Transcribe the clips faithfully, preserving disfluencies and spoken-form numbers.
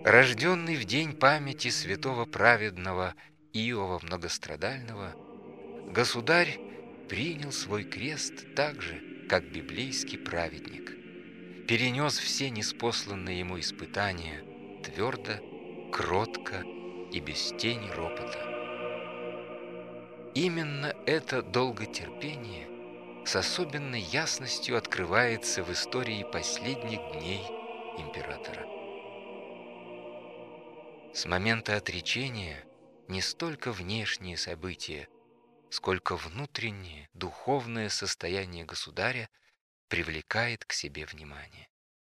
Рожденный в день памяти святого праведного Иова Многострадального, государь принял свой крест так же, как библейский праведник, перенес все ниспосланные ему испытания твердо, кротко и без тени ропота. Именно это долготерпение с особенной ясностью открывается в истории последних дней императора. С момента отречения не столько внешние события, сколько внутреннее, духовное состояние государя привлекает к себе внимание.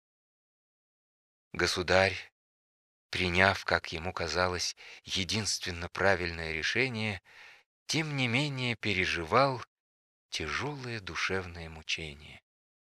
Государь, приняв, как ему казалось, единственно правильное решение, тем не менее переживал тяжелое душевное мучение.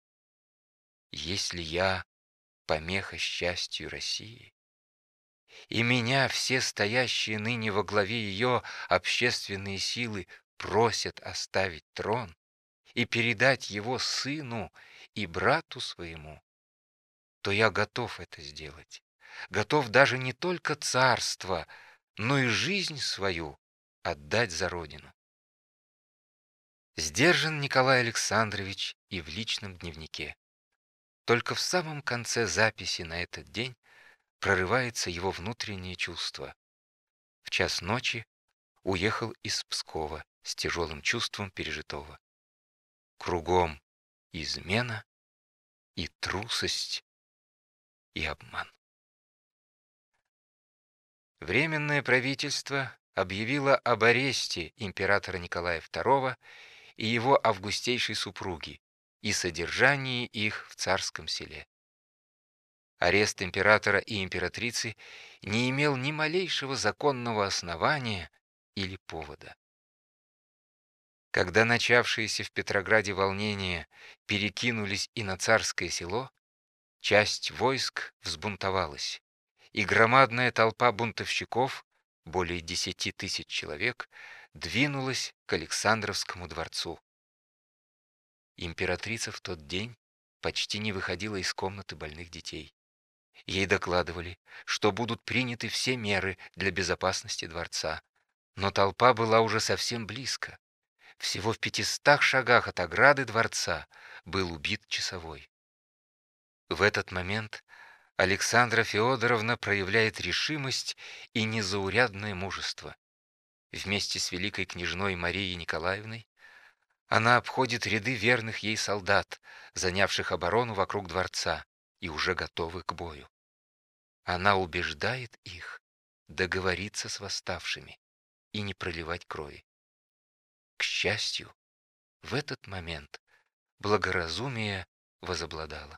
Если я помеха счастью России, и меня все стоящие ныне во главе ее общественные силы просят оставить трон и передать его сыну и брату своему, то я готов это сделать, готов даже не только царство, но и жизнь свою отдать за родину. Сдержан Николай Александрович и в личном дневнике. Только в самом конце записи на этот день прорывается его внутреннее чувство. В час ночи уехал из Пскова с тяжелым чувством пережитого. Кругом измена и трусость и обман. Временное правительство объявило об аресте императора Николая второго и его августейшей супруги и содержании их в Царском Селе. Арест императора и императрицы не имел ни малейшего законного основания или повода. Когда начавшиеся в Петрограде волнения перекинулись и на Царское Село, часть войск взбунтовалась, и громадная толпа бунтовщиков, более десяти тысяч человек, двинулась к Александровскому дворцу. Императрица в тот день почти не выходила из комнаты больных детей. Ей докладывали, что будут приняты все меры для безопасности дворца, но толпа была уже совсем близко. Всего в пятистах шагах от ограды дворца был убит часовой. В этот момент Александра Феодоровна проявляет решимость и незаурядное мужество. Вместе с великой княжной Марией Николаевной она обходит ряды верных ей солдат, занявших оборону вокруг дворца и уже готовых к бою. Она убеждает их договориться с восставшими и не проливать крови. К счастью, в этот момент благоразумие возобладало.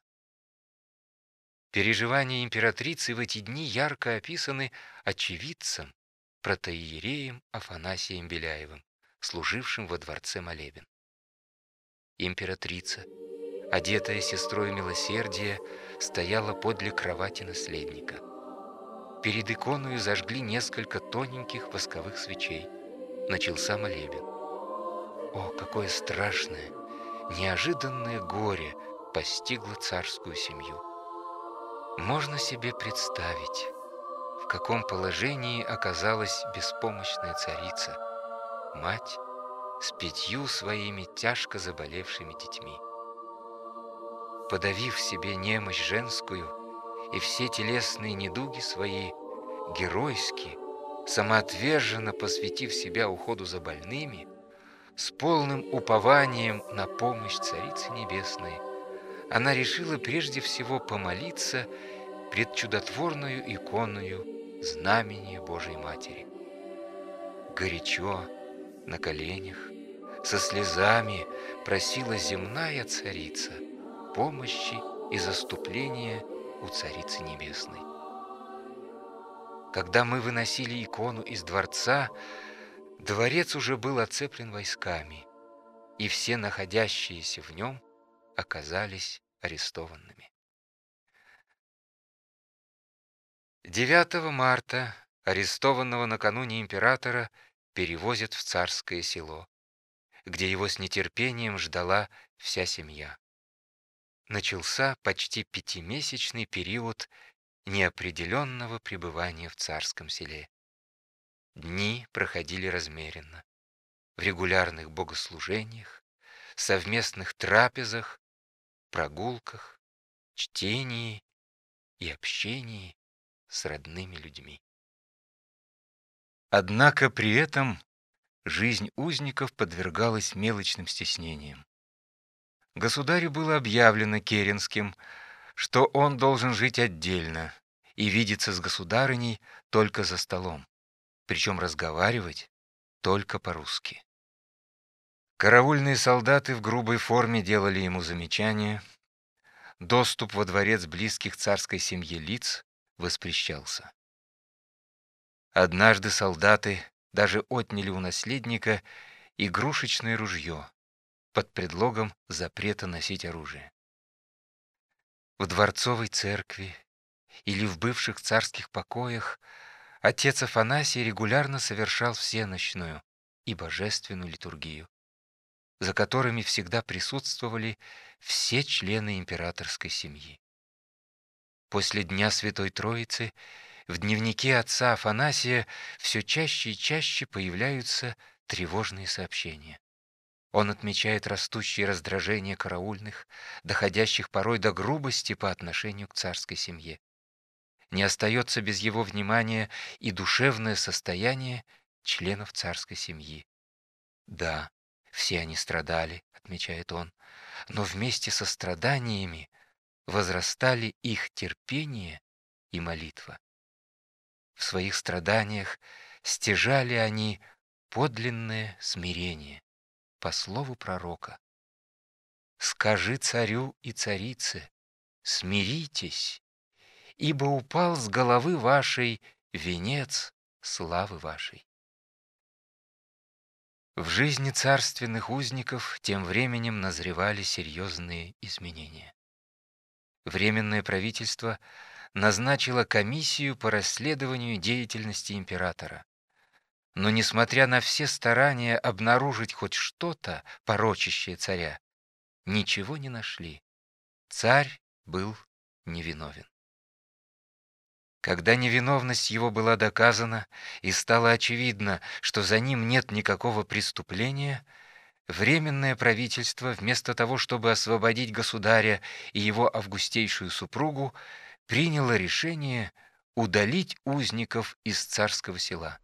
Переживания императрицы в эти дни ярко описаны очевидцем, протоиереем Афанасием Беляевым, служившим во дворце молебен. Императрица, одетая сестрой милосердия, стояла подле кровати наследника. Перед иконою зажгли несколько тоненьких восковых свечей. Начался молебен. О, какое страшное, неожиданное горе постигло царскую семью! Можно себе представить, в каком положении оказалась беспомощная царица, мать с пятью своими тяжко заболевшими детьми. Подавив в себе немощь женскую и все телесные недуги свои, геройски, самоотверженно посвятив себя уходу за больными, с полным упованием на помощь Царицы Небесной, она решила прежде всего помолиться пред чудотворную иконою знамения Божией Матери. Горячо, на коленях, со слезами просила земная царица помощи и заступления у Царицы Небесной. Когда мы выносили икону из дворца, дворец уже был оцеплен войсками, и все находящиеся в нем оказались арестованными. девятого марта арестованного накануне императора перевозят в Царское Село, где его с нетерпением ждала вся семья. Начался почти пятимесячный период неопределенного пребывания в царском селе. Дни проходили размеренно, в регулярных богослужениях, совместных трапезах, прогулках, чтении и общении с родными людьми. Однако при этом жизнь узников подвергалась мелочным стеснениям. Государю было объявлено Керенским, что он должен жить отдельно и видеться с государыней только за столом, причем разговаривать только по-русски. Караульные солдаты в грубой форме делали ему замечания. Доступ во дворец близких царской семье лиц воспрещался. Однажды солдаты даже отняли у наследника игрушечное ружье под предлогом запрета носить оружие. В дворцовой церкви или в бывших царских покоях отец Афанасий регулярно совершал всенощную и божественную литургию, за которыми всегда присутствовали все члены императорской семьи. После Дня Святой Троицы в дневнике отца Афанасия все чаще и чаще появляются тревожные сообщения. Он отмечает растущее раздражение караульных, доходящих порой до грубости по отношению к царской семье. Не остается без его внимания и душевное состояние членов царской семьи. Да, все они страдали, отмечает он, но вместе со страданиями возрастали их терпение и молитва. В своих страданиях стяжали они подлинное смирение, по слову пророка. «Скажи царю и царице, смиритесь, ибо упал с головы вашей венец славы вашей». В жизни царственных узников тем временем назревали серьезные изменения. Временное правительство назначило комиссию по расследованию деятельности императора. Но, несмотря на все старания обнаружить хоть что-то, порочащее царя, ничего не нашли. Царь был невиновен. Когда невиновность его была доказана и стало очевидно, что за ним нет никакого преступления, Временное правительство, вместо того, чтобы освободить государя и его августейшую супругу, приняло решение удалить узников из царского села.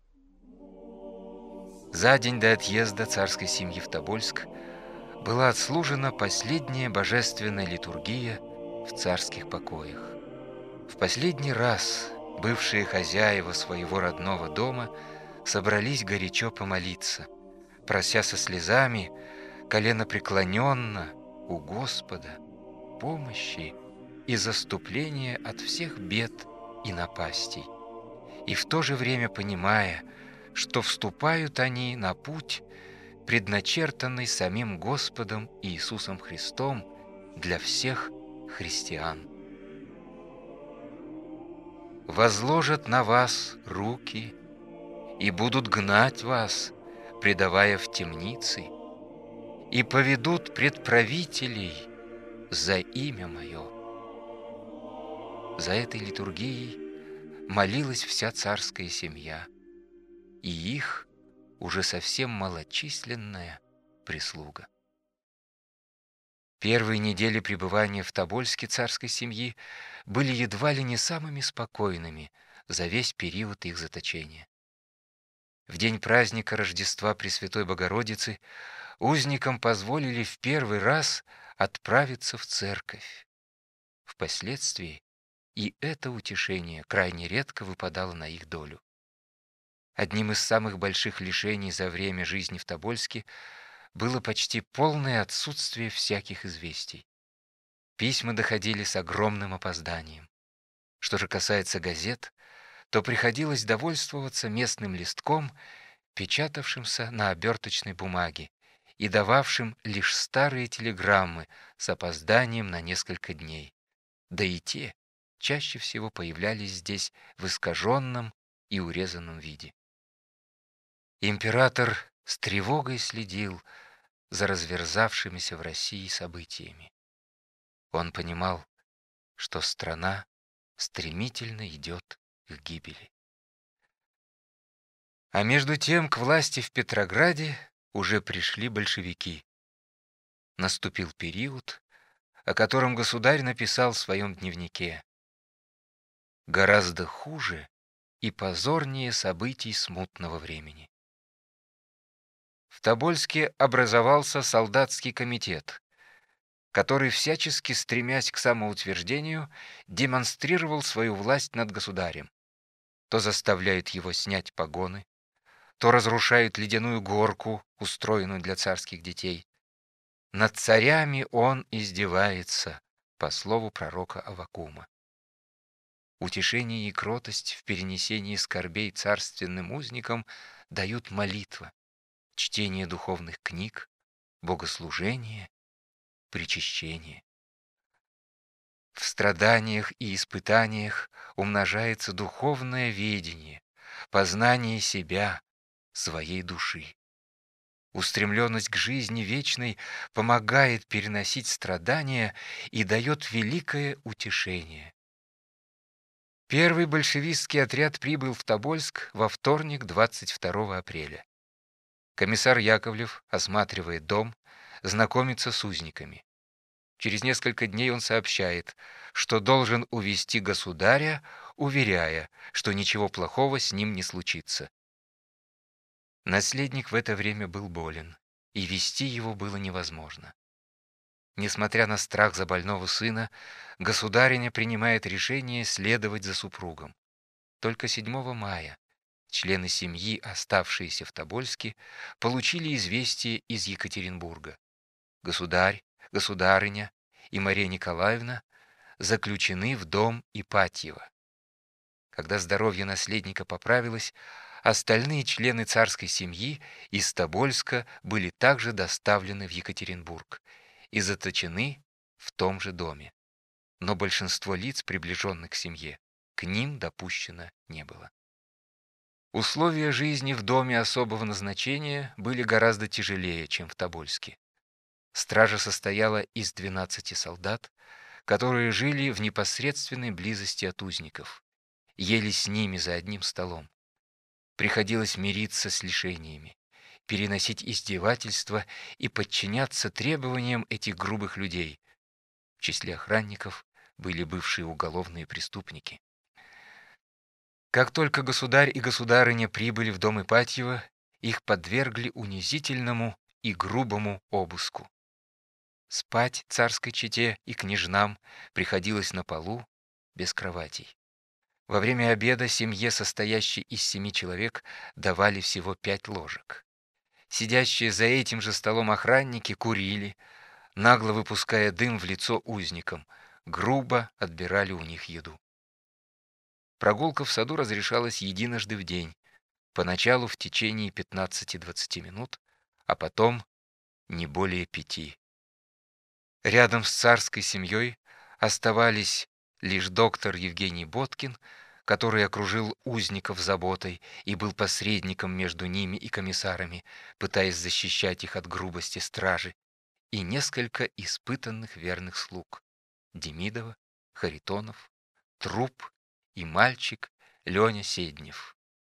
За день до отъезда царской семьи в Тобольск была отслужена последняя божественная литургия в царских покоях. В последний раз бывшие хозяева своего родного дома собрались горячо помолиться, прося со слезами, коленопреклоненно у Господа помощи и заступления от всех бед и напастей, и в то же время понимая, что вступают они на путь, предначертанный самим Господом Иисусом Христом для всех христиан. «Возложат на вас руки и будут гнать вас, предавая в темницы, и поведут пред правителей за имя Мое». За этой литургией молилась вся царская семья, и их уже совсем малочисленная прислуга. Первые недели пребывания в Тобольске царской семьи были едва ли не самыми спокойными за весь период их заточения. В день праздника Рождества Пресвятой Богородицы узникам позволили в первый раз отправиться в церковь. Впоследствии и это утешение крайне редко выпадало на их долю. Одним из самых больших лишений за время жизни в Тобольске было почти полное отсутствие всяких известий. Письма доходили с огромным опозданием. Что же касается газет, то приходилось довольствоваться местным листком, печатавшимся на оберточной бумаге и дававшим лишь старые телеграммы с опозданием на несколько дней. Да и те чаще всего появлялись здесь в искаженном и урезанном виде. Император с тревогой следил за разверзавшимися в России событиями. Он понимал, что страна стремительно идет к гибели. А между тем к власти в Петрограде уже пришли большевики. Наступил период, о котором государь написал в своем дневнике: гораздо хуже и позорнее событий смутного времени. В Тобольске образовался солдатский комитет, который, всячески стремясь к самоутверждению, демонстрировал свою власть над государем. То заставляет его снять погоны, то разрушает ледяную горку, устроенную для царских детей. Над царями он издевается, по слову пророка Аввакума. Утешение и кротость в перенесении скорбей царственным узникам дают молитва, чтение духовных книг, богослужение, причащение. В страданиях и испытаниях умножается духовное ведение, познание себя, своей души. Устремленность к жизни вечной помогает переносить страдания и дает великое утешение. Первый большевистский отряд прибыл в Тобольск во вторник, двадцать второго апреля. Комиссар Яковлев осматривает дом, знакомится с узниками. Через несколько дней он сообщает, что должен увезти государя, уверяя, что ничего плохого с ним не случится. Наследник в это время был болен, и везти его было невозможно. Несмотря на страх за больного сына, государиня принимает решение следовать за супругом. Только седьмого мая члены семьи, оставшиеся в Тобольске, получили известие из Екатеринбурга. Государь, государыня и Мария Николаевна заключены в дом Ипатьева. Когда здоровье наследника поправилось, остальные члены царской семьи из Тобольска были также доставлены в Екатеринбург и заточены в том же доме. Но большинство лиц, приближенных к семье, к ним допущено не было. Условия жизни в доме особого назначения были гораздо тяжелее, чем в Тобольске. Стража состояла из двенадцати солдат, которые жили в непосредственной близости от узников, ели с ними за одним столом. Приходилось мириться с лишениями, переносить издевательства и подчиняться требованиям этих грубых людей. В числе охранников были бывшие уголовные преступники. Как только государь и государыня прибыли в дом Ипатьева, их подвергли унизительному и грубому обыску. Спать царской чете и княжнам приходилось на полу, без кроватей. Во время обеда семье, состоящей из семи человек, давали всего пять ложек. Сидящие за этим же столом охранники курили, нагло выпуская дым в лицо узникам, грубо отбирали у них еду. Прогулка в саду разрешалась единожды в день, поначалу в течение пятнадцати-двадцати минут, а потом не более пяти. Рядом с царской семьей оставались лишь доктор Евгений Боткин, который окружил узников заботой и был посредником между ними и комиссарами, пытаясь защищать их от грубости стражи, и несколько испытанных верных слуг — Демидова, Харитонов, Труп и мальчик Леня Седнев.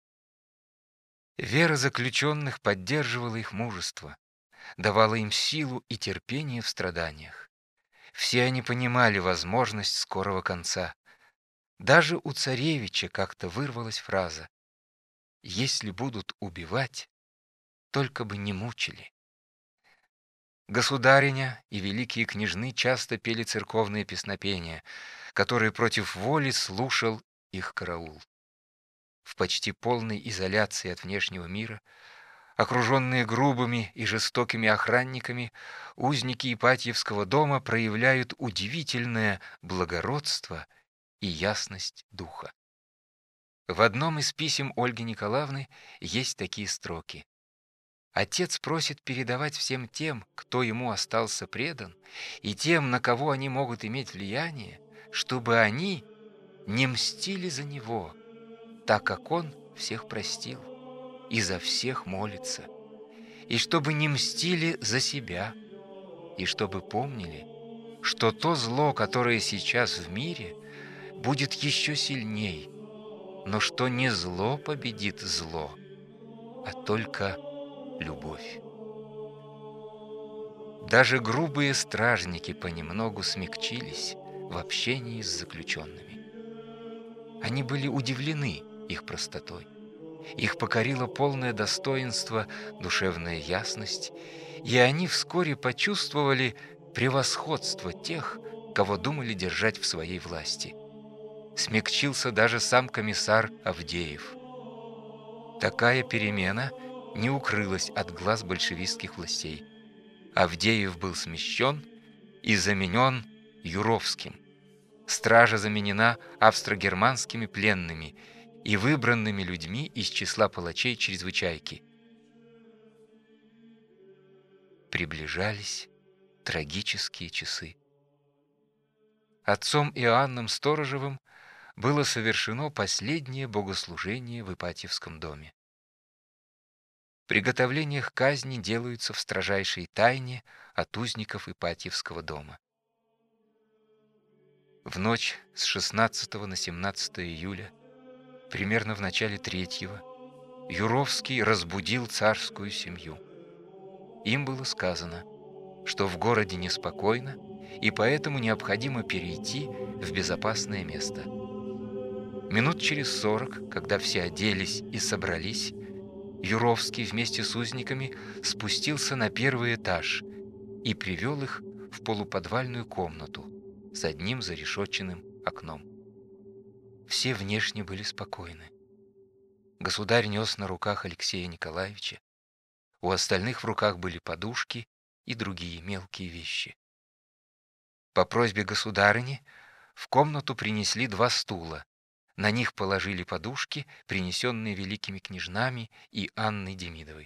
Вера заключенных поддерживала их мужество, давала им силу и терпение в страданиях. Все они понимали возможность скорого конца. Даже у царевича как-то вырвалась фраза: «Если будут убивать, только бы не мучили». Государиня и великие княжны часто пели церковные песнопения, которые против воли слушал их караул. В почти полной изоляции от внешнего мира, окруженные грубыми и жестокими охранниками, узники Ипатьевского дома проявляют удивительное благородство и ясность духа. В одном из писем Ольги Николаевны есть такие строки: «Отец просит передавать всем тем, кто ему остался предан, и тем, на кого они могут иметь влияние, чтобы они не мстили за него, так как он всех простил и за всех молится, и чтобы не мстили за себя, и чтобы помнили, что то зло, которое сейчас в мире, будет еще сильней, но что не зло победит зло, а только любовь. Даже грубые стражники понемногу смягчились в общении с заключенными. Они были удивлены их простотой. Их покорило полное достоинство, душевная ясность, и они вскоре почувствовали превосходство тех, кого думали держать в своей власти. Смягчился даже сам комиссар Авдеев. Такая перемена не укрылась от глаз большевистских властей. Авдеев был смещен и заменен Юровским. Стража заменена австро-германскими пленными и выбранными людьми из числа палачей чрезвычайки. Приближались трагические часы. Отцом Иоанном Сторожевым было совершено последнее богослужение в Ипатьевском доме. Приготовления к казни делаются в строжайшей тайне от узников Ипатьевского дома. В ночь с шестнадцатого на семнадцатое июля, примерно в начале третьего, Юровский разбудил царскую семью. Им было сказано, что в городе неспокойно, и поэтому необходимо перейти в безопасное место. Минут через сорок, когда все оделись и собрались, Юровский вместе с узниками спустился на первый этаж и привел их в полуподвальную комнату с одним зарешетченным окном. Все внешне были спокойны. Государь нес на руках Алексея Николаевича. У остальных в руках были подушки и другие мелкие вещи. По просьбе государыни в комнату принесли два стула. На них положили подушки, принесенные великими княжнами и Анной Демидовой.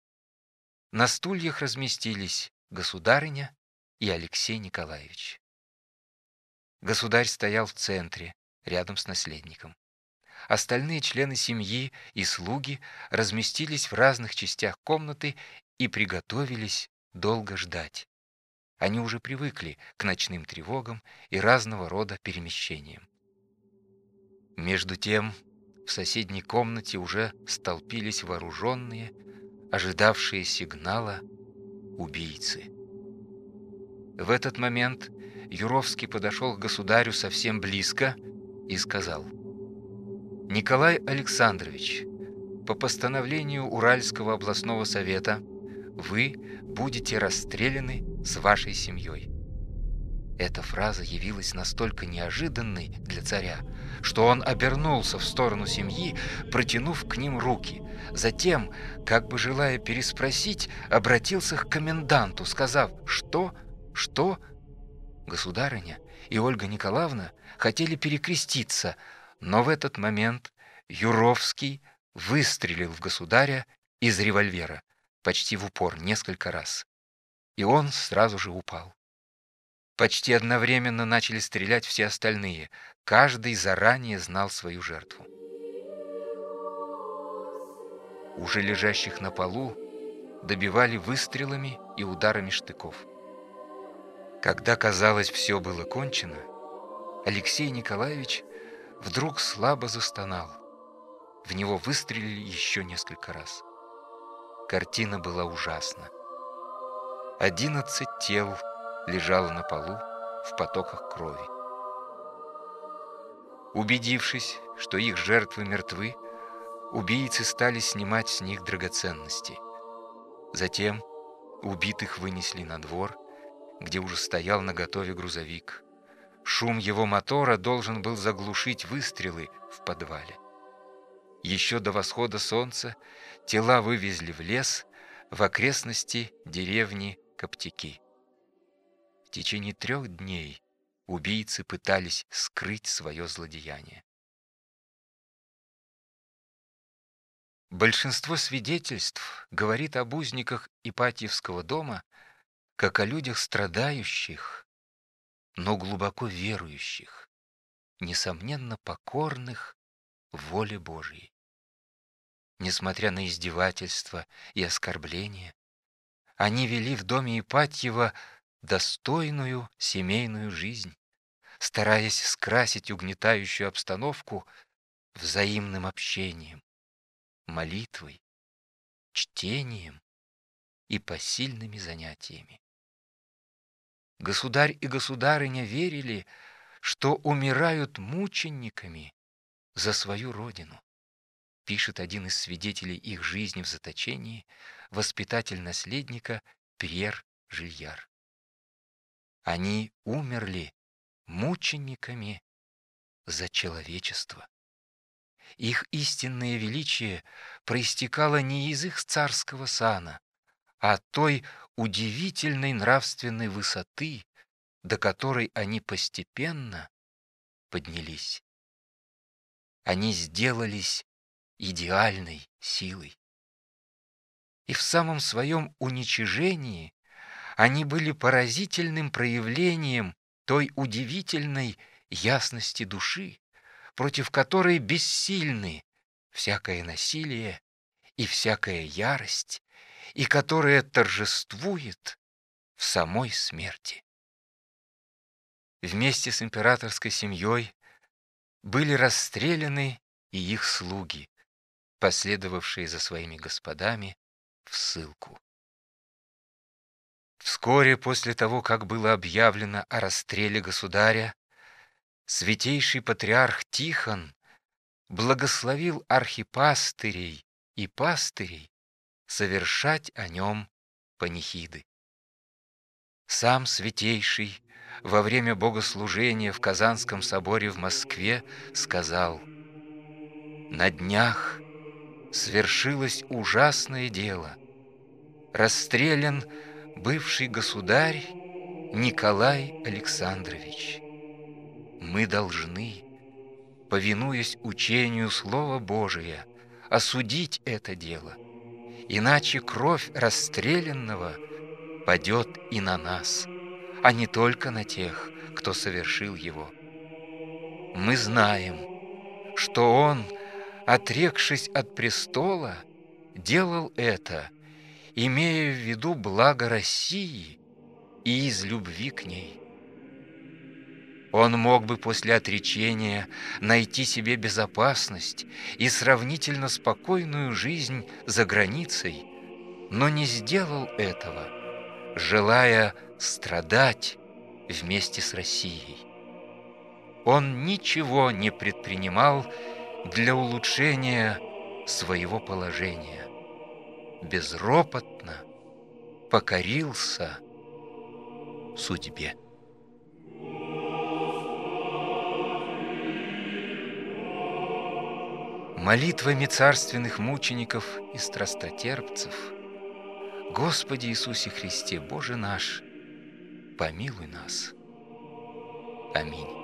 На стульях разместились государыня и Алексей Николаевич. Государь стоял в центре, рядом с наследником. Остальные члены семьи и слуги разместились в разных частях комнаты и приготовились долго ждать. Они уже привыкли к ночным тревогам и разного рода перемещениям. Между тем, в соседней комнате уже столпились вооруженные, ожидавшие сигнала убийцы. В этот момент Юровский подошел к государю совсем близко и сказал: «Николай Александрович, по постановлению Уральского областного совета вы будете расстреляны с вашей семьей». Эта фраза явилась настолько неожиданной для царя, что он обернулся в сторону семьи, протянув к ним руки. Затем, как бы желая переспросить, обратился к коменданту, сказав: «Что? Что?» Государыня и Ольга Николаевна хотели перекреститься, но в этот момент Юровский выстрелил в государя из револьвера почти в упор несколько раз, и он сразу же упал. Почти одновременно начали стрелять все остальные. Каждый заранее знал свою жертву. Уже лежащих на полу добивали выстрелами и ударами штыков. Когда, казалось, все было кончено, Алексей Николаевич вдруг слабо застонал. В него выстрелили еще несколько раз. Картина была ужасна. Одиннадцать тел лежало на полу в потоках крови. Убедившись, что их жертвы мертвы, убийцы стали снимать с них драгоценности. Затем убитых вынесли на двор, где уже стоял наготове грузовик. Шум его мотора должен был заглушить выстрелы в подвале. Еще до восхода солнца тела вывезли в лес в окрестности деревни Коптяки. В течение трех дней убийцы пытались скрыть свое злодеяние. Большинство свидетельств говорит об узниках Ипатьевского дома как о людях страдающих, но глубоко верующих, несомненно покорных воле Божьей. Несмотря на издевательства и оскорбления, они вели в доме Ипатьева достойную семейную жизнь, стараясь скрасить угнетающую обстановку взаимным общением, молитвой, чтением и посильными занятиями. Государь и государыня верили, что умирают мучениками за свою родину, пишет один из свидетелей их жизни в заточении, воспитатель наследника Пьер Жильяр. Они умерли мучениками за человечество. Их истинное величие проистекало не из их царского сана, а от той удивительной нравственной высоты, до которой они постепенно поднялись. Они сделались идеальной силой. И в самом своем уничижении они были поразительным проявлением той удивительной ясности души, против которой бессильны всякое насилие и всякая ярость, и которая торжествует в самой смерти. Вместе с императорской семьей были расстреляны и их слуги, последовавшие за своими господами в ссылку. Вскоре после того, как было объявлено о расстреле государя, святейший патриарх Тихон благословил архипастырей и пастырей совершать о нем панихиды. Сам святейший во время богослужения в Казанском соборе в Москве сказал: «На днях свершилось ужасное дело. Расстрелян бывший государь Николай Александрович. Мы должны, повинуясь учению Слова Божия, осудить это дело, иначе кровь расстрелянного падет и на нас, а не только на тех, кто совершил его. Мы знаем, что он, отрекшись от престола, делал это, имея в виду благо России и из любви к ней. Он мог бы после отречения найти себе безопасность и сравнительно спокойную жизнь за границей, но не сделал этого, желая страдать вместе с Россией. Он ничего не предпринимал для улучшения своего положения. Безропотно покорился судьбе. Молитвами царственных мучеников и страстотерпцев: Господи Иисусе Христе, Боже наш, помилуй нас. Аминь.